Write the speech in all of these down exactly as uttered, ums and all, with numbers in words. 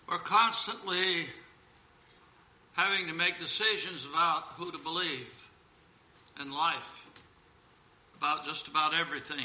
We're constantly having to make decisions about who to believe in life, about just about everything.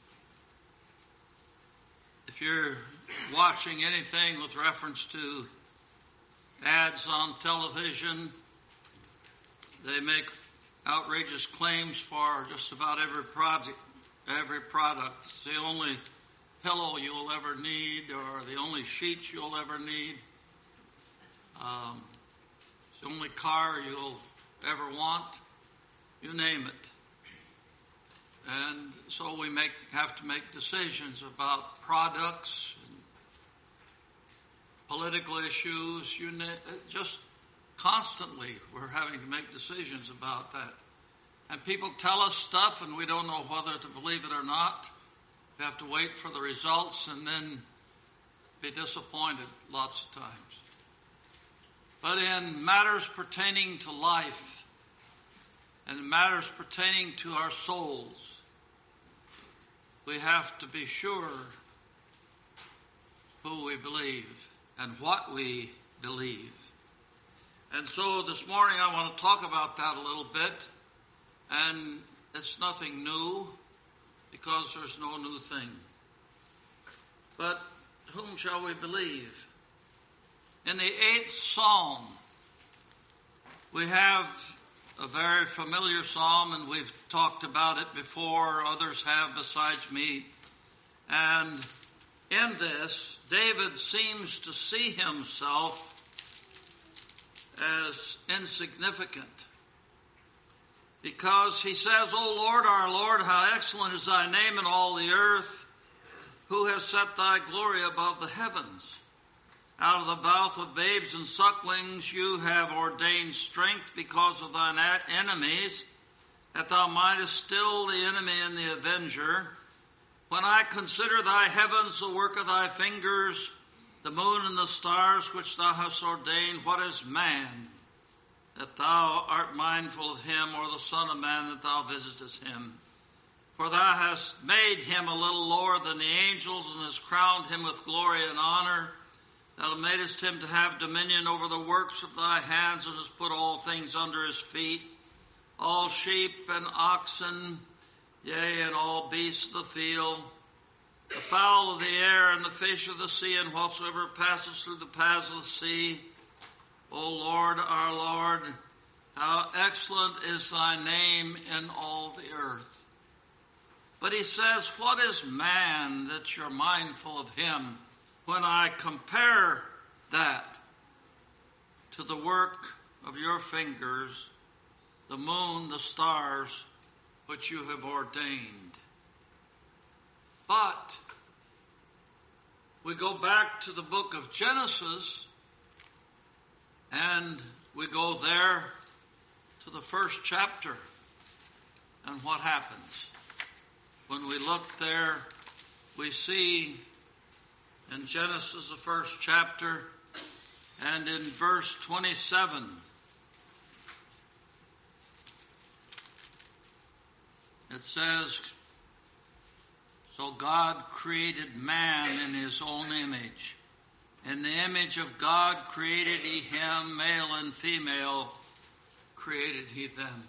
If you're watching anything with reference to ads on television, they make outrageous claims for just about every project, every product. It's the only pillow you'll ever need, or the only sheets you'll ever need. Um, it's the only car you'll ever want. You name it. And so we make have to make decisions about products, and political issues. You na- just constantly we're having to make decisions about that. And people tell us stuff, and we don't know whether to believe it or not. We have to wait for the results and then be disappointed lots of times. But in matters pertaining to life and in matters pertaining to our souls, we have to be sure who we believe and what we believe. And so this morning I want to talk about that a little bit. And it's nothing new, because there's no new thing. But whom shall we believe? In the eighth Psalm, we have a very familiar psalm, and we've talked about it before. Others have besides me. And in this, David seems to see himself as insignificant, because he says, O Lord, our Lord, how excellent is thy name in all the earth, who has set thy glory above the heavens. Out of the mouth of babes and sucklings you have ordained strength because of thine enemies, that thou mightest still the enemy and the avenger. When I consider thy heavens, the work of thy fingers, the moon and the stars which thou hast ordained, what is man, that thou art mindful of him, or the Son of Man, that thou visitest him? For thou hast made him a little lower than the angels, and hast crowned him with glory and honor. Thou madest him to have dominion over the works of thy hands, and hast put all things under his feet, all sheep and oxen, yea, and all beasts of the field, the fowl of the air, and the fish of the sea, and whatsoever passes through the paths of the sea. O Lord, our Lord, how excellent is thy name in all the earth. But he says, what is man that you're mindful of him? When I compare that to the work of your fingers, the moon, the stars, which you have ordained. But we go back to the book of Genesis, and we go there to the first chapter. And what happens? When we look there, we see in Genesis, the first chapter, and in verse twenty-seven, it says, so God created man in his own image. In the image of God created he him, male and female created he them.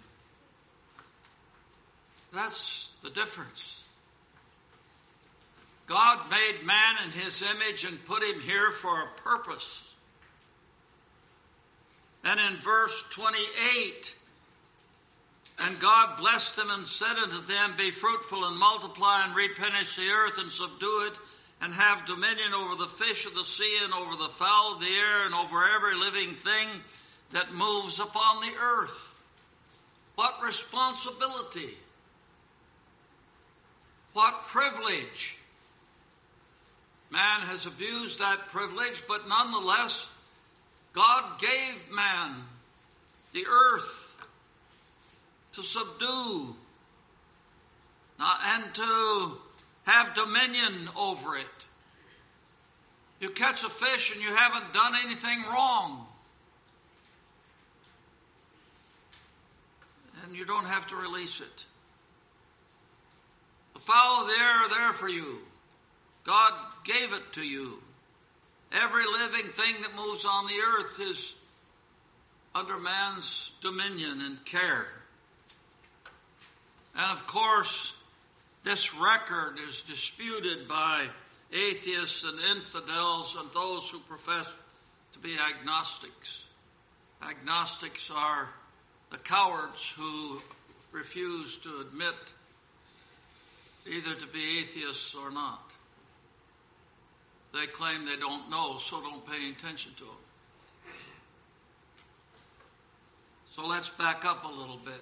That's the difference. God made man in his image and put him here for a purpose. And in verse twenty-eight, and God blessed them and said unto them, be fruitful and multiply and replenish the earth and subdue it, and have dominion over the fish of the sea and over the fowl of the air and over every living thing that moves upon the earth. What responsibility! What privilege! Man has abused that privilege, but nonetheless, God gave man the earth to subdue and to have dominion over it. You catch a fish and you haven't done anything wrong. And you don't have to release it. The fowl of the air are there for you. God gave it to you. Every living thing that moves on the earth is under man's dominion and care. And of course, this record is disputed by atheists and infidels and those who profess to be agnostics. Agnostics are the cowards who refuse to admit either to be atheists or not. They claim they don't know, so don't pay attention to them. So let's back up a little bit.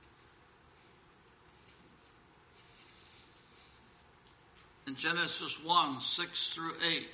In Genesis one, six through eight.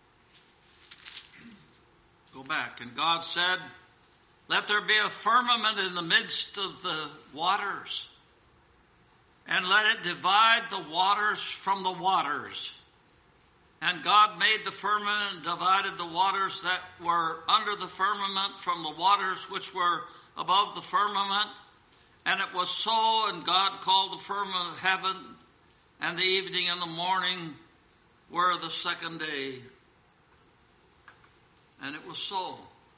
Go back. And God said, "Let there be a firmament in the midst of the waters, and let it divide the waters from the waters. And God made the firmament and divided the waters that were under the firmament from the waters which were above the firmament. And it was so, and God called the firmament heaven, and the evening and the morning were the second day. And it was so.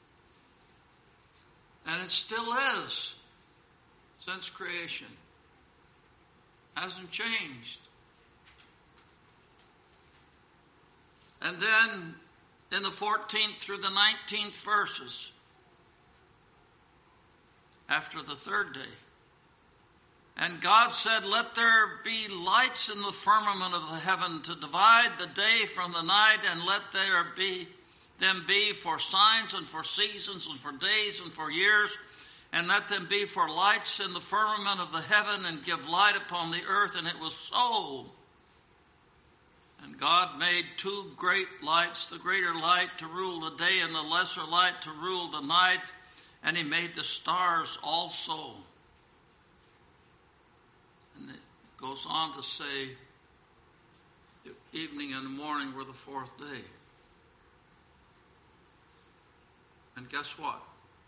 And it still is since creation. Hasn't changed. And then in the fourteenth through the nineteenth verses, after the third day, and God said, "Let there be lights in the firmament of the heaven to divide the day from the night, and let there be them be for signs and for seasons and for days and for years, and let them be for lights in the firmament of the heaven, and give light upon the earth." And it was so. And God made two great lights, the greater light to rule the day and the lesser light to rule the night. And he made the stars also. And it goes on to say, the evening and the morning were the fourth day. And guess what?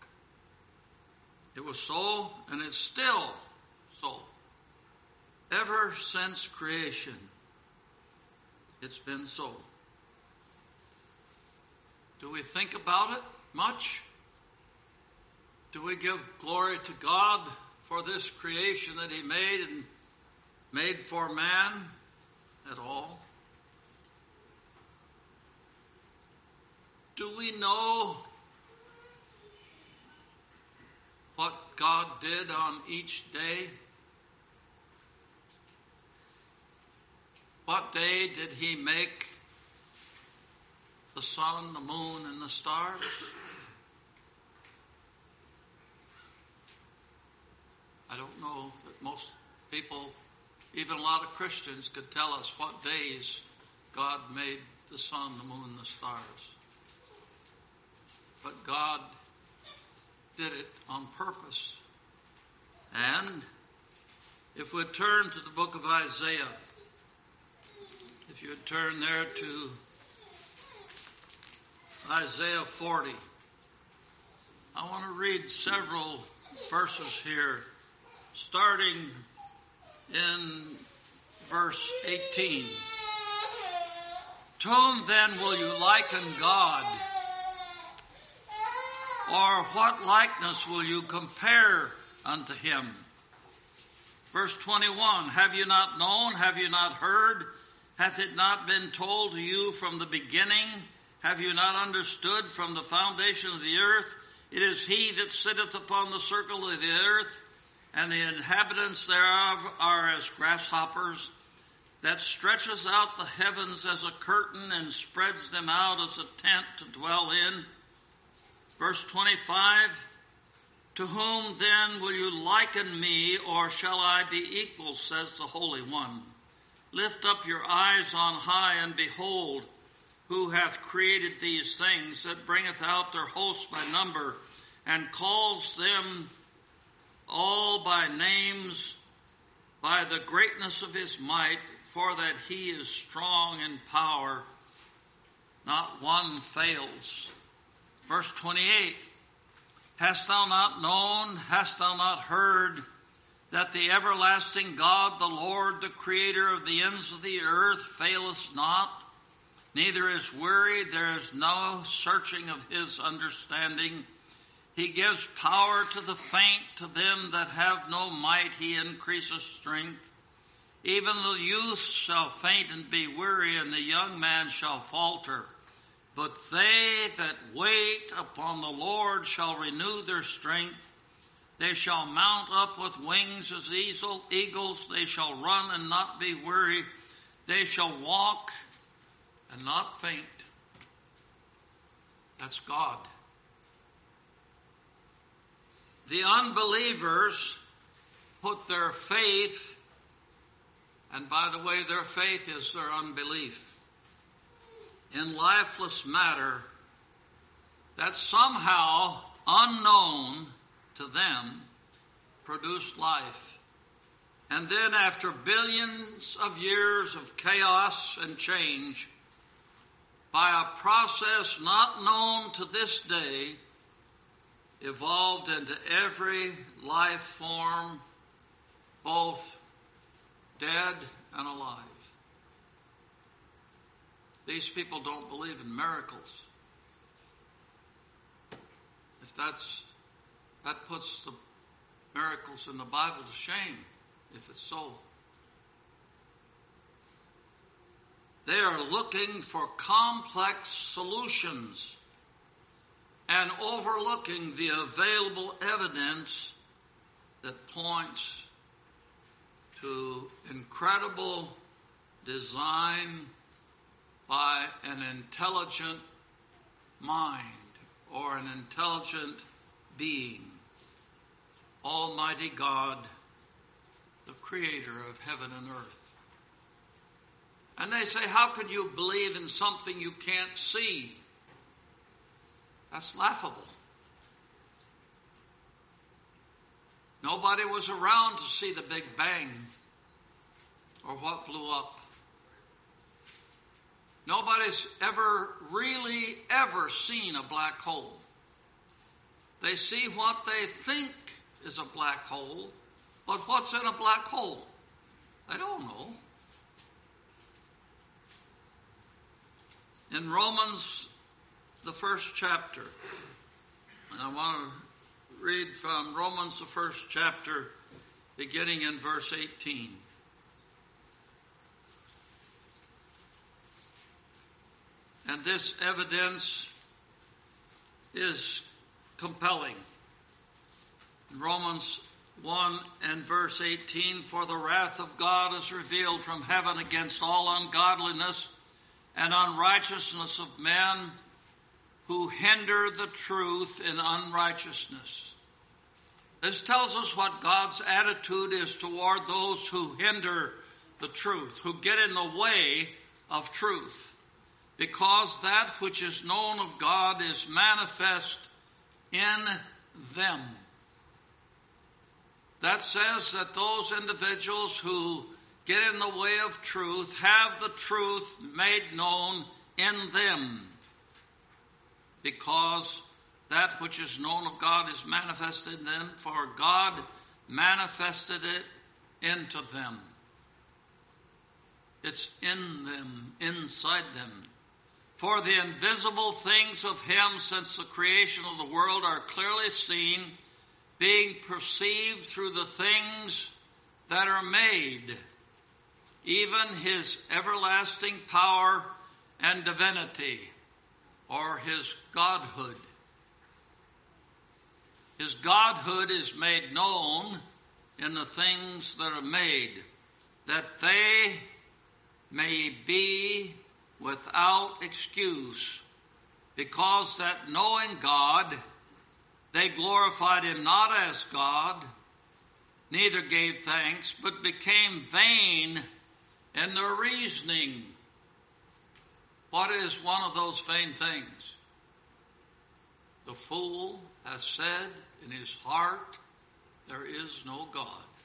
It was so, and it's still so. Ever since creation, it's been so. Do we think about it much? Do we give glory to God for this creation that he made and made for man at all? Do we know what God did on each day? What day did he make the sun, the moon, and the stars? I don't know that most people, even a lot of Christians, could tell us what days God made the sun, the moon, and the stars. But God did it on purpose. And if we turn to the book of Isaiah, if you would turn there to Isaiah forty, I want to read several verses here, starting in verse eighteen. "To whom then will you liken God? Or what likeness will you compare unto him?" Verse twenty-one, "Have you not known? Have you not heard? Hath it not been told to you from the beginning? Have you not understood from the foundation of the earth? It is he that sitteth upon the circle of the earth, and the inhabitants thereof are as grasshoppers, that stretches out the heavens as a curtain, and spreads them out as a tent to dwell in." Verse twenty-five, "To whom then will you liken me, or shall I be equal, says the Holy One? Lift up your eyes on high, and behold, who hath created these things, that bringeth out their hosts by number, and calls them all by names, by the greatness of his might, for that he is strong in power, not one fails." Verse twenty-eight, "Hast thou not known, hast thou not heard, that the everlasting God, the Lord, the creator of the ends of the earth, faileth not, neither is weary. There is no searching of his understanding. He gives power to the faint. To them that have no might, he increases strength. Even the youth shall faint and be weary, and the young man shall falter. But they that wait upon the Lord shall renew their strength. They shall mount up with wings as eagles. They shall run and not be weary. They shall walk and not faint. That's God. The unbelievers put their faith, and by the way, their faith is their unbelief, in lifeless matter that somehow, unknown to them, produced life. And then after billions of years of chaos and change, by a process not known to this day, evolved into every life form, both dead and alive. These people don't believe in miracles. If that's, that puts the miracles in the Bible to shame, if it's so. They are looking for complex solutions and overlooking the available evidence that points to incredible design by an intelligent mind or an intelligent being, Almighty God, the creator of heaven and earth. And they say, how can you believe in something you can't see? That's laughable. Nobody was around to see the Big Bang or what blew up. Nobody's ever really ever seen a black hole. They see what they think is a black hole, but what's in a black hole? They don't know. In Romans, the first chapter, and I want to read from Romans, the first chapter, beginning in verse eighteen. And this evidence is compelling. Romans one and verse eighteen, for the wrath of God is revealed from heaven against all ungodliness and unrighteousness of men who hinder the truth in unrighteousness. This tells us what God's attitude is toward those who hinder the truth, who get in the way of truth, because that which is known of God is manifest in them. That says that those individuals who get in the way of truth have the truth made known in them, because that which is known of God is manifested in them, for God manifested it into them. It's in them, inside them. For the invisible things of him since the creation of the world are clearly seen, being perceived through the things that are made, even his everlasting power and divinity, or his godhood. His godhood is made known in the things that are made, that they may be without excuse, because that knowing God, they glorified him not as God, neither gave thanks, but became vain in their reasoning. What is one of those vain things? The fool has said in his heart, there is no God.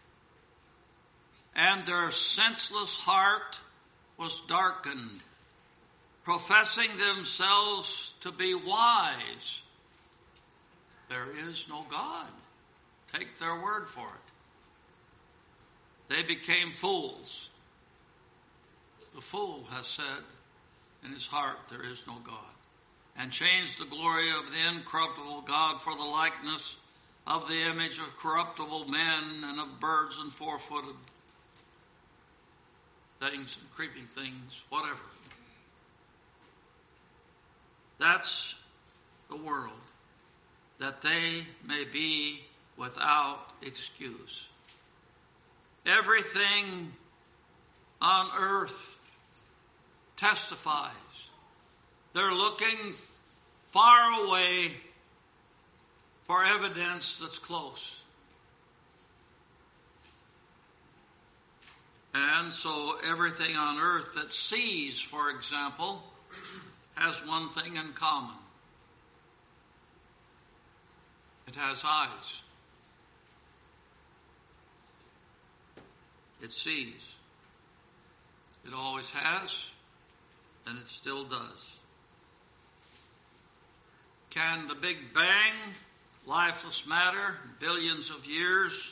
And their senseless heart was darkened, professing themselves to be wise. There is no God. Take their word for it. They became fools. The fool has said in his heart there is no God, and changed the glory of the incorruptible God for the likeness of the image of corruptible men and of birds and four-footed things and creeping things, whatever. That's the world, that they may be without excuse. Everything on earth testifies. They're looking far away for evidence that's close. And so everything on earth that sees, for example, has one thing in common. It has eyes. It sees. It always has, and it still does. Can the Big Bang, lifeless matter, billions of years,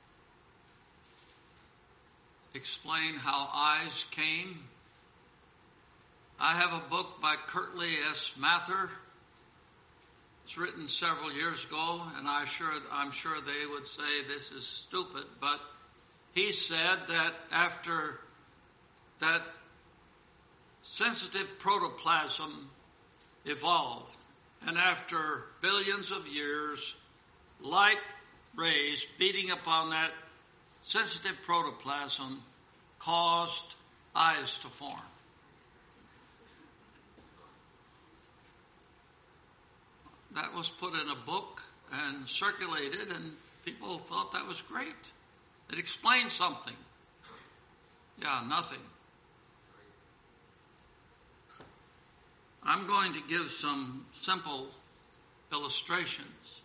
explain how eyes came? I have a book by Curtly S. Mather. It's written several years ago, and I sure, I'm sure they would say this is stupid, but he said that after that sensitive protoplasm evolved, and after billions of years, light rays beating upon that sensitive protoplasm caused eyes to form. That was put in a book and circulated, and people thought that was great. It explained something. Yeah, nothing. I'm going to give some simple illustrations.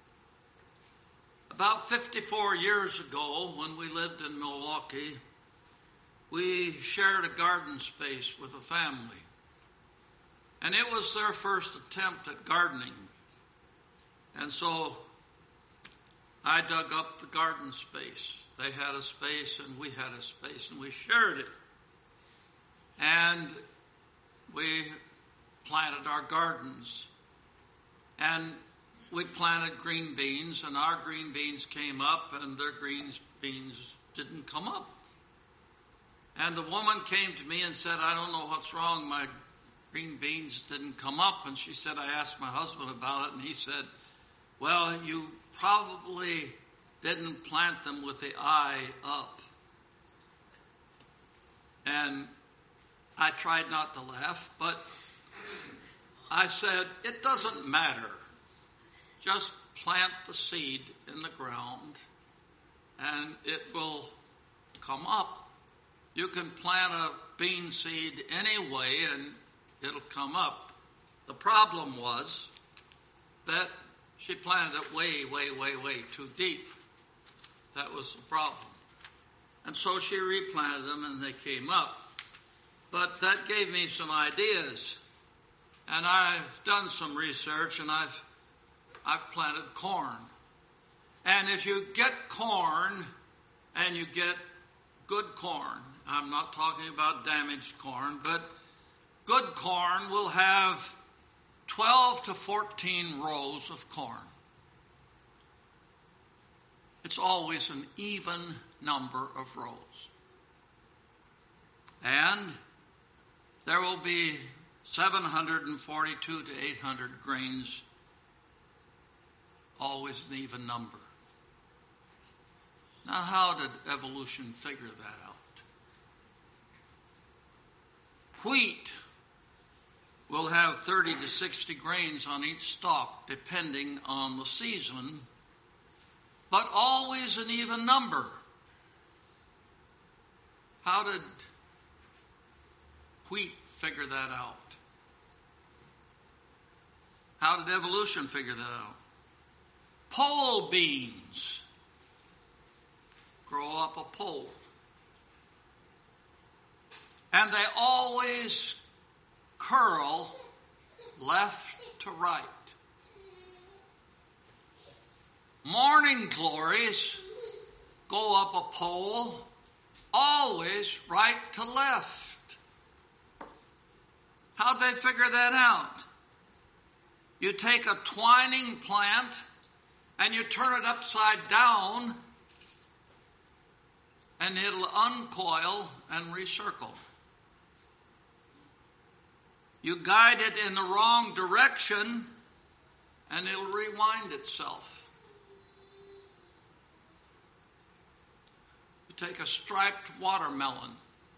About fifty-four years ago, when we lived in Milwaukee, we shared a garden space with a family. And it was their first attempt at gardening. And so I dug up the garden space. They had a space and we had a space, and we shared it. And we planted our gardens. And we planted green beans, and our green beans came up, and their green beans didn't come up. And the woman came to me and said, I don't know what's wrong. My green beans didn't come up. And she said, I asked my husband about it, and he said, well, you probably didn't plant them with the eye up. And I tried not to laugh, but I said, it doesn't matter. Just plant the seed in the ground and it will come up. You can plant a bean seed any way and it'll come up. The problem was that she planted it way, way, way, way too deep. That was the problem. And so she replanted them and they came up. But that gave me some ideas. And I've done some research, and I've I've planted corn. And if you get corn and you get good corn, I'm not talking about damaged corn, but good corn will have twelve to fourteen rows of corn. It's always an even number of rows. And there will be seven hundred forty-two to eight hundred grains, always an even number. Now, how did evolution figure that out? Wheat will have thirty to sixty grains on each stalk, depending on the season, but always an even number. How did wheat figure that out? How did evolution figure that out? Pole beans grow up a pole. And they always curl left to right. Morning glories go up a pole, always right to left. How'd they figure that out? You take a twining plant and you turn it upside down, and it'll uncoil and recircle. You guide it in the wrong direction, and it'll rewind itself. You take a striped watermelon,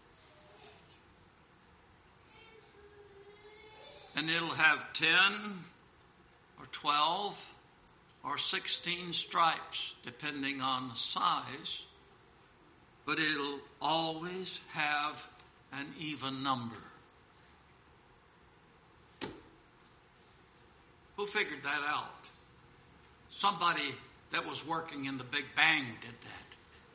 and it'll have ten or twelve or sixteen stripes, depending on the size, but it'll always have an even number. Who figured that out? Somebody that was working in the Big Bang did that.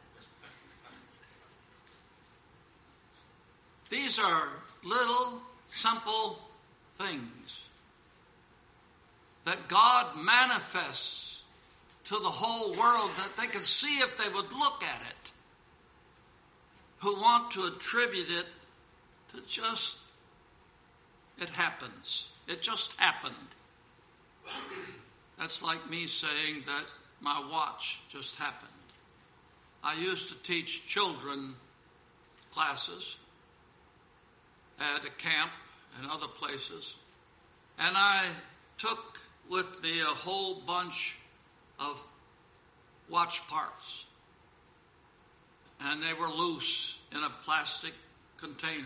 These are little, simple things that God manifests to the whole world that they could see if they would look at it, who want to attribute it to just, it happens. It just happened. That's like me saying that my watch just happened. I used to teach children classes at a camp and other places, and I took with me a whole bunch of watch parts, and they were loose in a plastic container.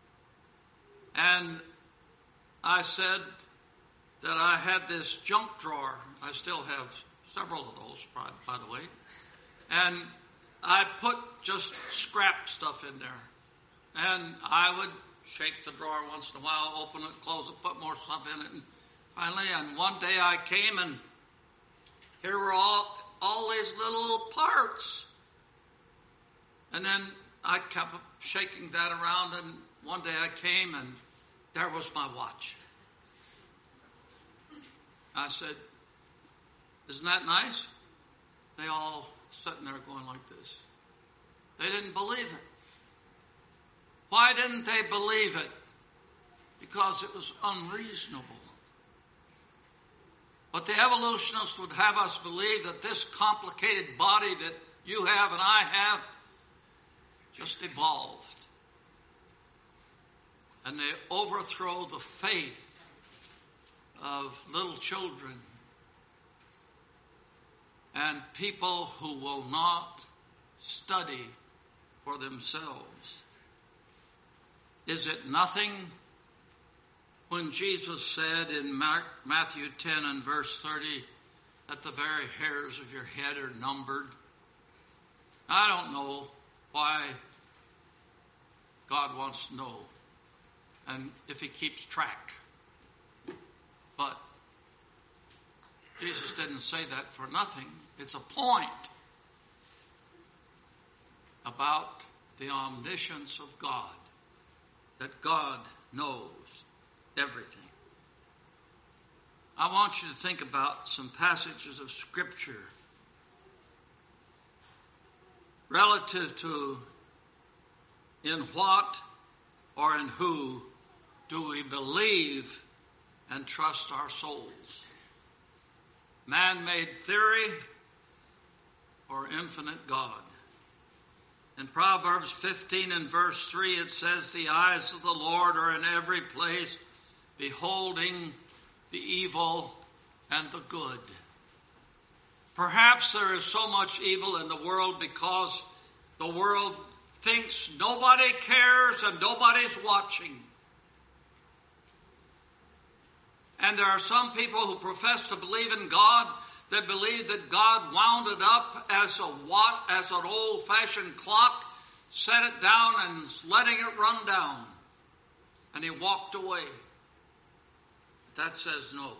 And I said that I had this junk drawer. I still have several of those, by the way. And I put just scrap stuff in there. And I would shake the drawer once in a while, open it, close it, put more stuff in it. And finally, and one day I came, and here were all, all these little parts. And then I kept shaking that around, and one day I came, and there was my watch. I said, isn't that nice? They all sitting there going like this. They didn't believe it. Why didn't they believe it? Because it was unreasonable. But the evolutionists would have us believe that this complicated body that you have and I have just evolved. And they overthrow the faith of little children and people who will not study for themselves. Is it nothing when Jesus said in Matthew ten and verse thirty that the very hairs of your head are numbered? I don't know why God wants to know and if he keeps track. But Jesus didn't say that for nothing. It's a point about the omniscience of God, that God knows everything. I want you to think about some passages of Scripture relative to in what or in who do we believe and trust our souls? Man-made theory or infinite God? In Proverbs fifteen and verse three, it says, the eyes of the Lord are in every place, beholding the evil and the good. Perhaps there is so much evil in the world because the world thinks nobody cares and nobody's watching. And there are some people who profess to believe in God that believe that God wound it up as a watt, as an old-fashioned clock, set it down and letting it run down. And he walked away. That says no.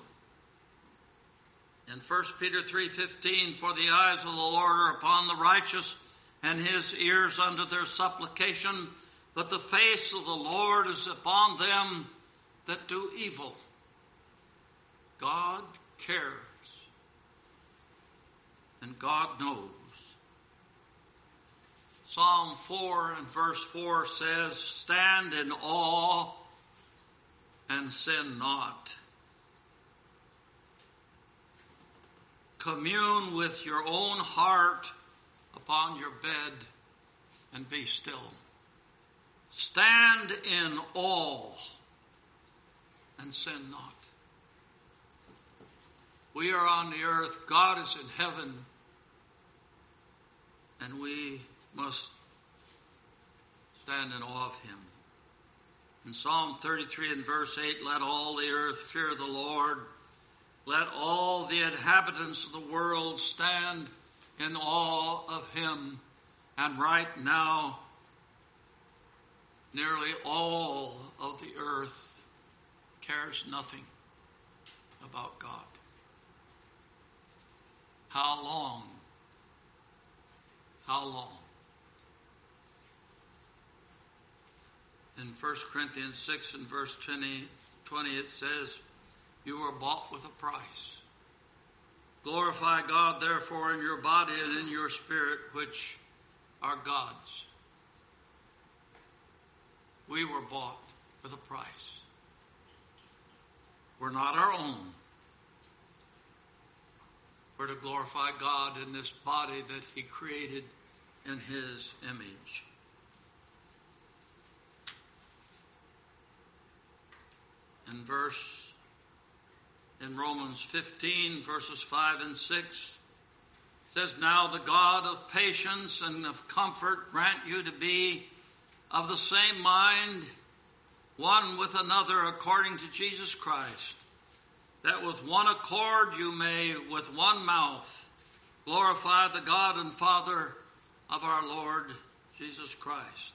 In First Peter three fifteen, for the eyes of the Lord are upon the righteous, and his ears unto their supplication, but the face of the Lord is upon them that do evil. God cares. And God knows. Psalm four and verse four says, stand in awe and sin not. Commune with your own heart upon your bed and be still. Stand in awe and sin not. We are on the earth, God is in heaven, and we must stand in awe of him. In Psalm thirty-three and verse eight, let all the earth fear the Lord. Let all the inhabitants of the world stand in awe of him. And right now, nearly all of the earth cares nothing about God. How long? How long? In First Corinthians six and verse twenty, twenty it says, you were bought with a price. Glorify God, therefore, in your body and in your spirit, which are God's. We were bought with a price. We're not our own. We're to glorify God in this body that he created in his image. In verse, in Romans fifteen, verses five and six, it says, now the God of patience and of comfort grant you to be of the same mind, one with another according to Jesus Christ, that with one accord you may with one mouth glorify the God and Father of our Lord Jesus Christ.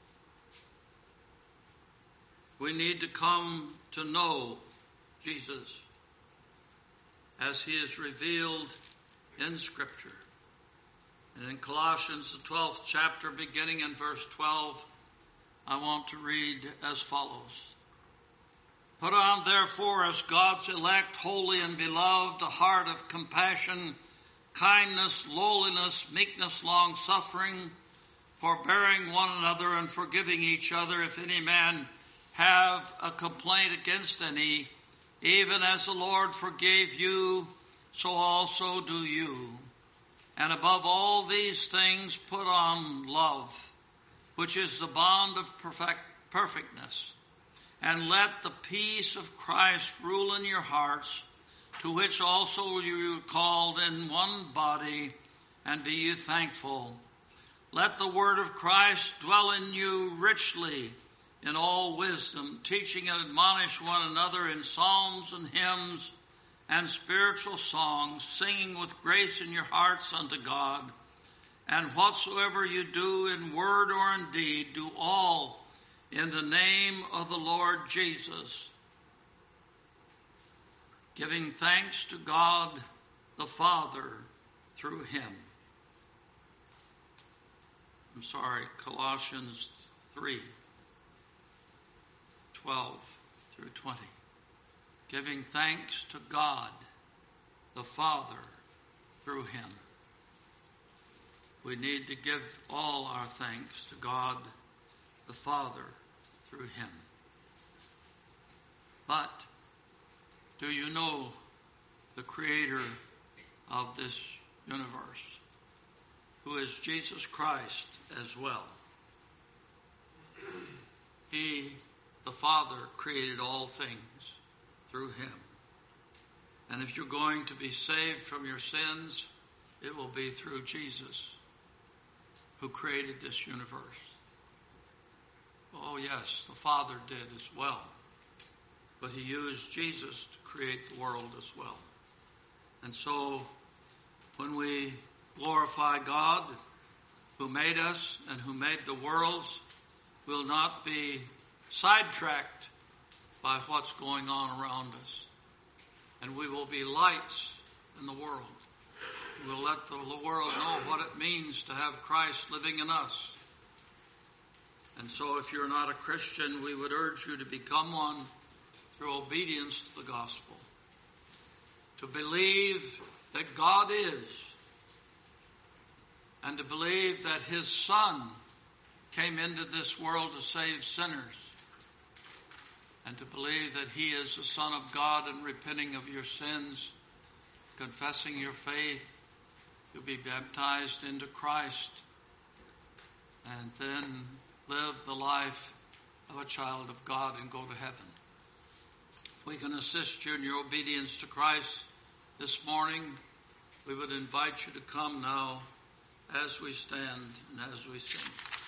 We need to come to know Jesus as he is revealed in Scripture. And in Colossians, the twelfth chapter, beginning in verse twelve, I want to read as follows. Put on, therefore, as God's elect, holy and beloved, a heart of compassion, kindness, lowliness, meekness, long-suffering, forbearing one another and forgiving each other if any man have a complaint against any, even as the Lord forgave you, so also do you. And above all these things put on love, which is the bond of perfect, perfectness. And let the peace of Christ rule in your hearts, to which also you were called in one body, and be you thankful. Let the word of Christ dwell in you richly in all wisdom, teaching and admonish one another in psalms and hymns and spiritual songs, singing with grace in your hearts unto God. And whatsoever you do in word or in deed, do all in the name of the Lord Jesus, giving thanks to God the Father through him. I'm sorry, Colossians three, twelve through twenty. Giving thanks to God the Father through him. We need to give all our thanks to God the Father through him. But do you know the creator of this universe, who is Jesus Christ as well? He, the Father, created all things through him. And if you're going to be saved from your sins, it will be through Jesus, who created this universe. Oh yes, the Father did as well. But he used Jesus to create the world as well. And so, when we glorify God, who made us and who made the worlds, we'll not be sidetracked by what's going on around us. And we will be lights in the world. We'll let the world know what it means to have Christ living in us. And so if you're not a Christian, we would urge you to become one through obedience to the gospel. To believe that God is, and to believe that his Son came into this world to save sinners. and to believe that he is the Son of God, and repenting of your sins, confessing your faith, you'll be baptized into Christ, and then live the life of a child of God and go to heaven. If we can assist you in your obedience to Christ this morning, we would invite you to come now as we stand and as we sing.